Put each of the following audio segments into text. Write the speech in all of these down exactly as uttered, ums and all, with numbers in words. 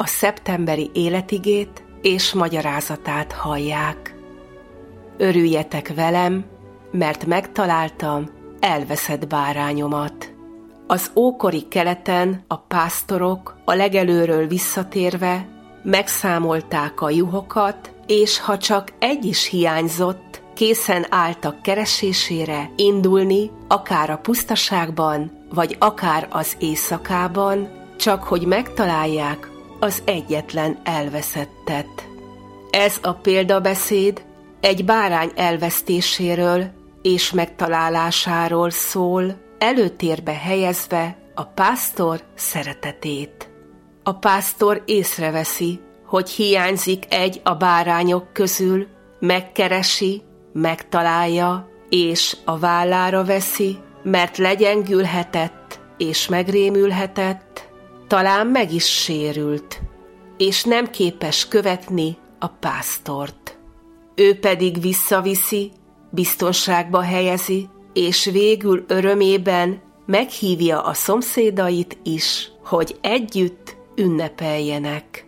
a szeptemberi életigét és magyarázatát hallják. Örüljetek velem, mert megtaláltam elveszett bárányomat. Az ókori keleten a pásztorok a legelőről visszatérve megszámolták a juhokat, és ha csak egy is hiányzott, készen álltak keresésére indulni, akár a pusztaságban, vagy akár az éjszakában, csak hogy megtalálják az egyetlen elveszettet. Ez a példabeszéd egy bárány elvesztéséről és megtalálásáról szól, előtérbe helyezve a pásztor szeretetét. A pásztor észreveszi, hogy hiányzik egy a bárányok közül, megkeresi, megtalálja, és a vállára veszi, mert legyengülhetett és megrémülhetett, talán meg is sérült, és nem képes követni a pásztort. Ő pedig visszaviszi, biztonságba helyezi, és végül örömében meghívja a szomszédait is, hogy együtt ünnepeljenek.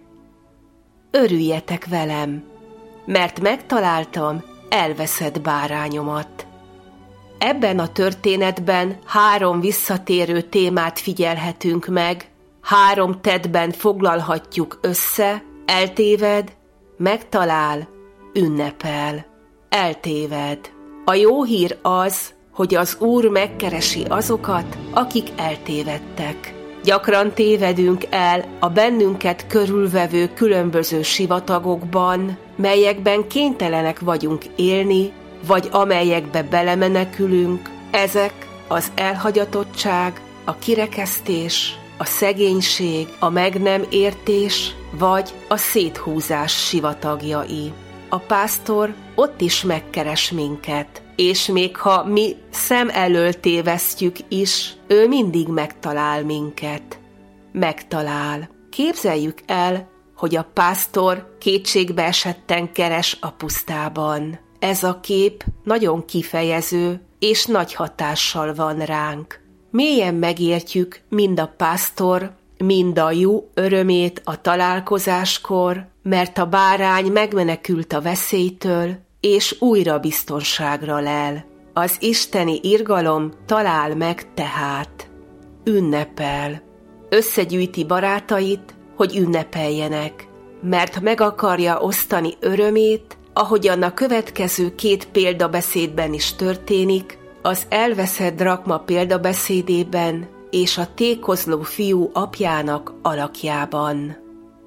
Örüljetek velem, mert megtaláltam elveszett bárányomat. Ebben a történetben három visszatérő témát figyelhetünk meg, három tettben foglalhatjuk össze: eltéved, megtalál, ünnepel. Eltéved. A jó hír az, hogy az Úr megkeresi azokat, akik eltévedtek. Gyakran tévedünk el a bennünket körülvevő különböző sivatagokban, melyekben kénytelenek vagyunk élni, vagy amelyekbe belemenekülünk. Ezek az elhagyatottság, a kirekesztés, a szegénység, a meg nem értés, vagy a széthúzás sivatagjai. A pásztor ott is megkeres minket, és még ha mi szem elől tévesztjük is, ő mindig megtalál minket. Megtalál. Képzeljük el, hogy a pásztor kétségbe esetten keres a pusztában. Ez a kép nagyon kifejező, és nagy hatással van ránk. Mélyen megértjük mind a pásztor, mind a jú örömét a találkozáskor, mert a bárány megmenekült a veszélytől, és újra biztonságra lel. Az isteni irgalom talál meg tehát. Ünnepel. Összegyűjti barátait, hogy ünnepeljenek, mert meg akarja osztani örömét, ahogyan a következő két példabeszédben is történik, az elveszett drakma példabeszédében és a tékozló fiú apjának alakjában.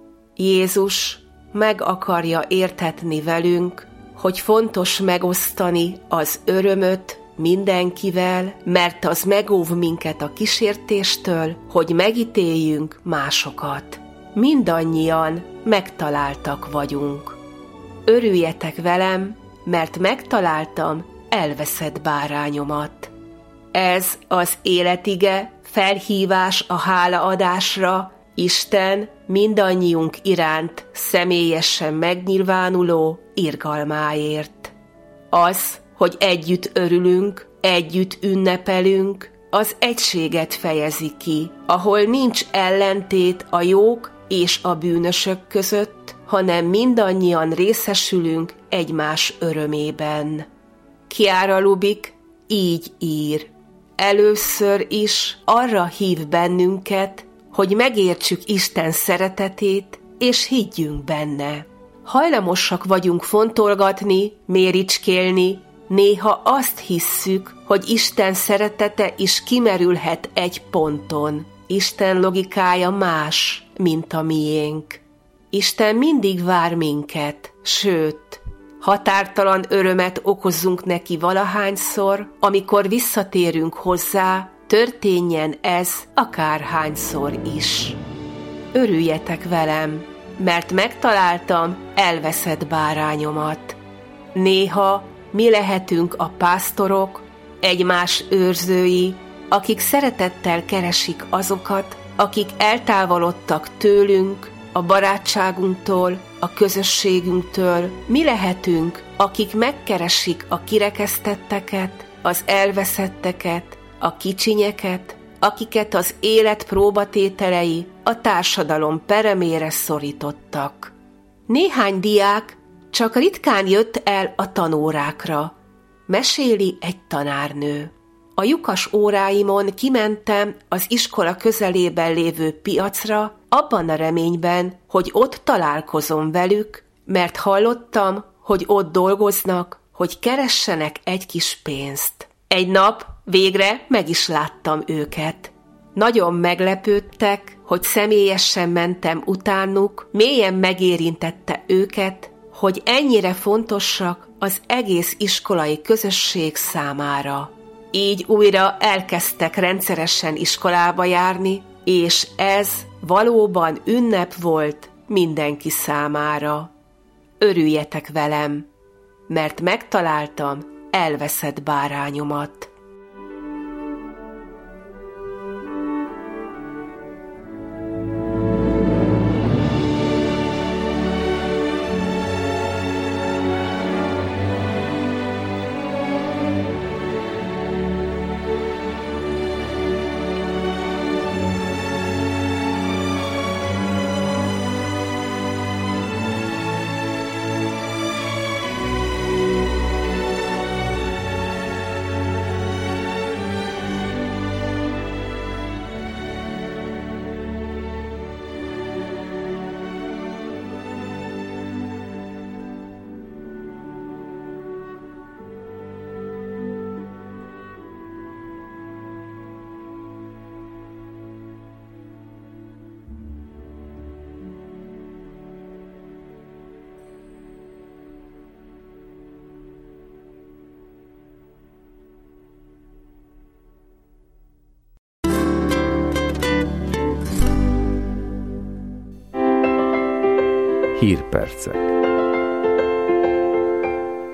Jézus meg akarja értetni velünk, hogy fontos megosztani az örömöt mindenkivel, mert az megóv minket a kísértéstől, hogy megítéljünk másokat. Mindannyian megtaláltak vagyunk. Örüljetek velem, mert megtaláltam elveszett bárányomat. Ez az életige, felhívás a hálaadásra, Isten mindannyiunk iránt személyesen megnyilvánuló irgalmáért. Az, hogy együtt örülünk, együtt ünnepelünk, az egységet fejezi ki, ahol nincs ellentét a jók és a bűnösök között, hanem mindannyian részesülünk egymás örömében. Chiara Lubich így ír. Először is arra hív bennünket, hogy megértsük Isten szeretetét, és higgyünk benne. Hajlamosak vagyunk fontolgatni, méricskélni, néha azt hisszük, hogy Isten szeretete is kimerülhet egy ponton. Isten logikája más, mint a miénk. Isten mindig vár minket, sőt, határtalan örömet okozzunk neki valahányszor, amikor visszatérünk hozzá, történjen ez akárhányszor is. Örüljetek velem, mert megtaláltam elveszett bárányomat. Néha mi lehetünk a pásztorok, egymás őrzői, akik szeretettel keresik azokat, akik eltávolodtak tőlünk, a barátságunktól, a közösségünktől. Mi lehetünk, akik megkeresik a kirekesztetteket, az elveszetteket, a kicsinyeket, akiket az élet próbatételei a társadalom peremére szorítottak. Néhány diák csak ritkán jött el a tanórákra, meséli egy tanárnő. A lyukas óráimon kimentem az iskola közelében lévő piacra, abban a reményben, hogy ott találkozom velük, mert hallottam, hogy ott dolgoznak, hogy keressenek egy kis pénzt. Egy nap végre meg is láttam őket. Nagyon meglepődtek, hogy személyesen mentem utánuk, mélyen megérintette őket, hogy ennyire fontosak az egész iskolai közösség számára. Így újra elkezdtek rendszeresen iskolába járni, és ez valóban ünnep volt mindenki számára. Örüljetek velem, mert megtaláltam elveszett bárányomat. Hírpercek.